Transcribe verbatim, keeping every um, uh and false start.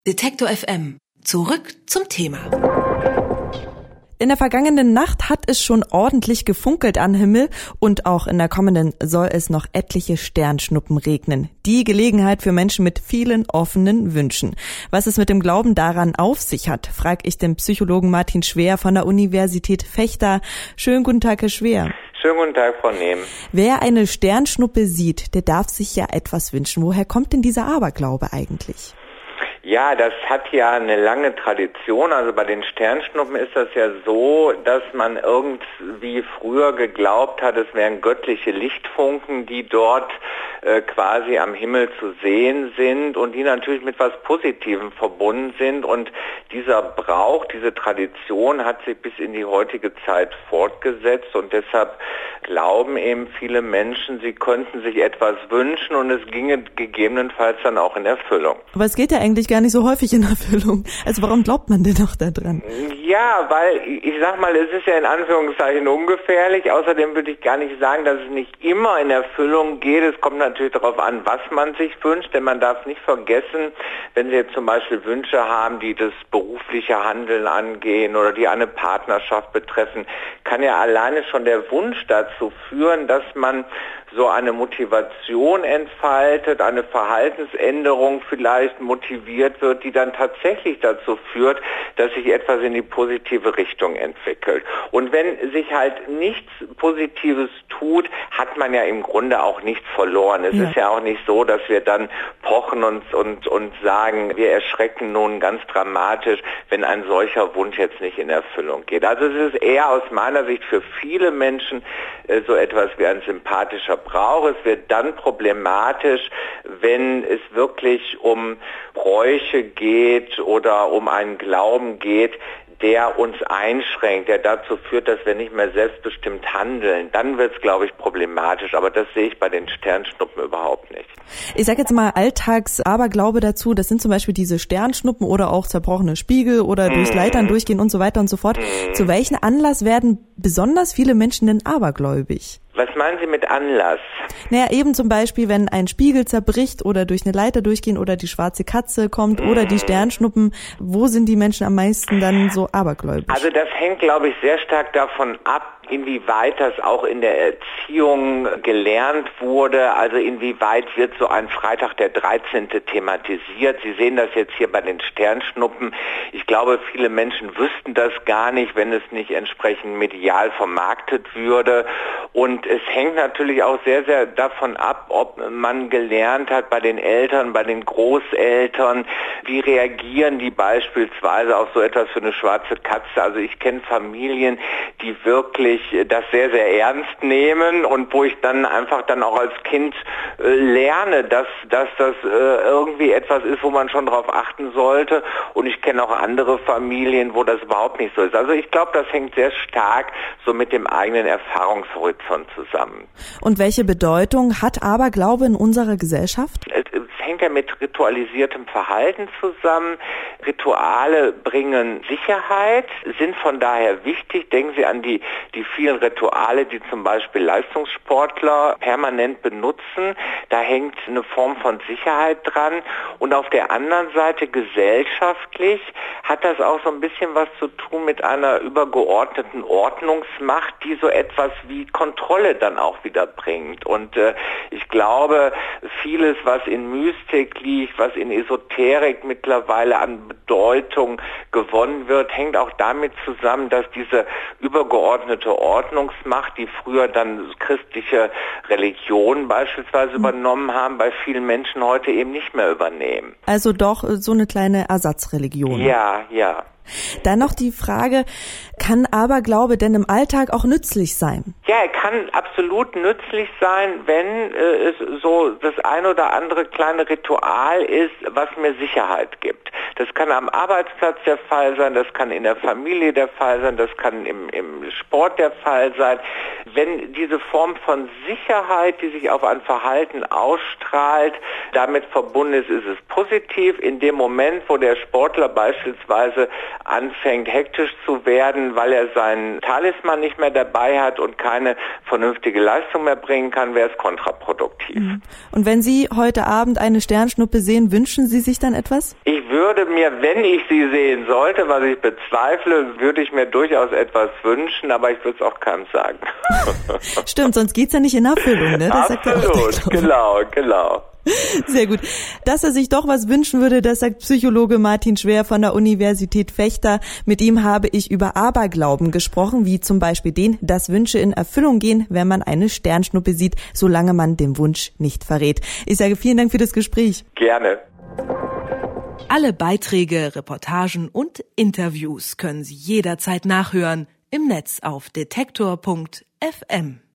Detektor F M. Zurück zum Thema. In der vergangenen Nacht hat es schon ordentlich gefunkelt am Himmel und auch in der kommenden soll es noch etliche Sternschnuppen regnen. Die Gelegenheit für Menschen mit vielen offenen Wünschen. Was es mit dem Glauben daran auf sich hat, frage ich den Psychologen Martin Schwer von der Universität Vechta. Schönen guten Tag, Herr Schwer. Schönen guten Tag, Frau Nehm. Wer eine Sternschnuppe sieht, der darf sich ja etwas wünschen. Woher kommt denn dieser Aberglaube eigentlich? Ja, das hat ja eine lange Tradition. Also bei den Sternschnuppen ist das ja so, dass man irgendwie früher geglaubt hat, es wären göttliche Lichtfunken, die dort äh, quasi am Himmel zu sehen sind und die natürlich mit was Positivem verbunden sind. Und dieser Brauch, diese Tradition hat sich bis in die heutige Zeit fortgesetzt und deshalb glauben eben viele Menschen, sie könnten sich etwas wünschen und es ginge gegebenenfalls dann auch in Erfüllung. Aber es geht ja eigentlich gar nicht so häufig in Erfüllung. Also warum glaubt man denn noch daran? Ja, weil ich sag mal, es ist ja in Anführungszeichen ungefährlich. Außerdem würde ich gar nicht sagen, dass es nicht immer in Erfüllung geht. Es kommt natürlich darauf an, was man sich wünscht, denn man darf nicht vergessen, wenn Sie jetzt zum Beispiel Wünsche haben, die das berufliche Handeln angehen oder die eine Partnerschaft betreffen, kann ja alleine schon der Wunsch dazu führen, dass man so eine Motivation entfaltet, eine Verhaltensänderung vielleicht motiviert wird, die dann tatsächlich dazu führt, dass sich etwas in die positive Richtung entwickelt. Und wenn sich halt nichts Positives tut, hat man ja im Grunde auch nichts verloren. Es ja. ist ja auch nicht so, dass wir dann pochen und, und, und sagen, wir erschrecken nun ganz dramatisch, wenn ein solcher Wunsch jetzt nicht in Erfüllung geht. Also es ist eher aus meiner Sicht für viele Menschen äh, so etwas wie ein sympathischer Brauch. Es wird dann problematisch, wenn es wirklich um Bräuche geht oder um einen Glauben geht, der uns einschränkt, der dazu führt, dass wir nicht mehr selbstbestimmt handeln. Dann wird es, glaube ich, problematisch. Aber das sehe ich bei den Sternschnuppen überhaupt nicht. Ich sage jetzt mal Alltagsaberglaube dazu. Das sind zum Beispiel diese Sternschnuppen oder auch zerbrochene Spiegel oder mmh. durch Leitern durchgehen und so weiter und so fort. Mmh. Zu welchem Anlass werden besonders viele Menschen denn abergläubig? Was meinen Sie mit Anlass? Naja, eben zum Beispiel, wenn ein Spiegel zerbricht oder durch eine Leiter durchgehen oder die schwarze Katze kommt mm. oder die Sternschnuppen. Wo sind die Menschen am meisten dann so abergläubig? Also das hängt, glaube ich, sehr stark davon ab, inwieweit das auch in der Erziehung gelernt wurde, also inwieweit wird so ein Freitag der dreizehnte thematisiert. Sie sehen das jetzt hier bei den Sternschnuppen. Ich glaube, viele Menschen wüssten das gar nicht, wenn es nicht entsprechend medial vermarktet würde. Und es hängt natürlich auch sehr, sehr davon ab, ob man gelernt hat bei den Eltern, bei den Großeltern, wie reagieren die beispielsweise auf so etwas für eine schwarze Katze. Also ich kenne Familien, die wirklich das sehr, sehr ernst nehmen und wo ich dann einfach dann auch als Kind äh, lerne, dass, dass das äh, irgendwie etwas ist, wo man schon drauf achten sollte. Und ich kenne auch andere Familien, wo das überhaupt nicht so ist. Also ich glaube, das hängt sehr stark so mit dem eigenen Erfahrungshorizont zusammen. Und welche Bedeutung hat Aberglaube in unserer Gesellschaft? Es, es hängt ja mit ritualisiertem Verhalten zusammen. Rituale bringen Sicherheit, sind von daher wichtig. Denken Sie an die, die vielen Rituale, die zum Beispiel Leistungssportler permanent benutzen. Da hängt eine Form von Sicherheit dran. Und auf der anderen Seite gesellschaftlich hat das auch so ein bisschen was zu tun mit einer übergeordneten Ordnungsmacht, die so etwas wie Kontrolle dann auch wieder bringt. Und äh, ich glaube, vieles, was in Mystik liegt, was in Esoterik mittlerweile an Bedeutung gewonnen wird, hängt auch damit zusammen, dass diese übergeordnete Ordnungsmacht, die früher dann christliche Religionen beispielsweise übernommen haben, bei vielen Menschen heute eben nicht mehr übernehmen. Also doch so eine kleine Ersatzreligion. Ja, ja. Dann noch die Frage, kann Aberglaube denn im Alltag auch nützlich sein? Ja, er kann absolut nützlich sein, wenn äh, es so das ein oder andere kleine Ritual ist, was mir Sicherheit gibt. Das kann am Arbeitsplatz der Fall sein, das kann in der Familie der Fall sein, das kann im, im Sport der Fall sein. Wenn diese Form von Sicherheit, die sich auf ein Verhalten ausstrahlt, damit verbunden ist, ist es positiv. In dem Moment, wo der Sportler beispielsweise anfängt hektisch zu werden, weil er seinen Talisman nicht mehr dabei hat und keine vernünftige Leistung mehr bringen kann, wäre es kontraproduktiv. Und wenn Sie heute Abend eine Sternschnuppe sehen, wünschen Sie sich dann etwas? Ich würde mir, wenn ich sie sehen sollte, was ich bezweifle, würde ich mir durchaus etwas wünschen, aber ich würde es auch keinem sagen. Stimmt, sonst geht's ja nicht in Erfüllung, ne? Das Absolut, sagt genau, genau. Sehr gut. Dass er sich doch was wünschen würde, das sagt Psychologe Martin Schwer von der Universität Vechta. Mit ihm habe ich über Aberglauben gesprochen, wie zum Beispiel den, dass Wünsche in Erfüllung gehen, wenn man eine Sternschnuppe sieht, solange man den Wunsch nicht verrät. Ich sage vielen Dank für das Gespräch. Gerne. Alle Beiträge, Reportagen und Interviews können Sie jederzeit nachhören im Netz auf detektor punkt f m.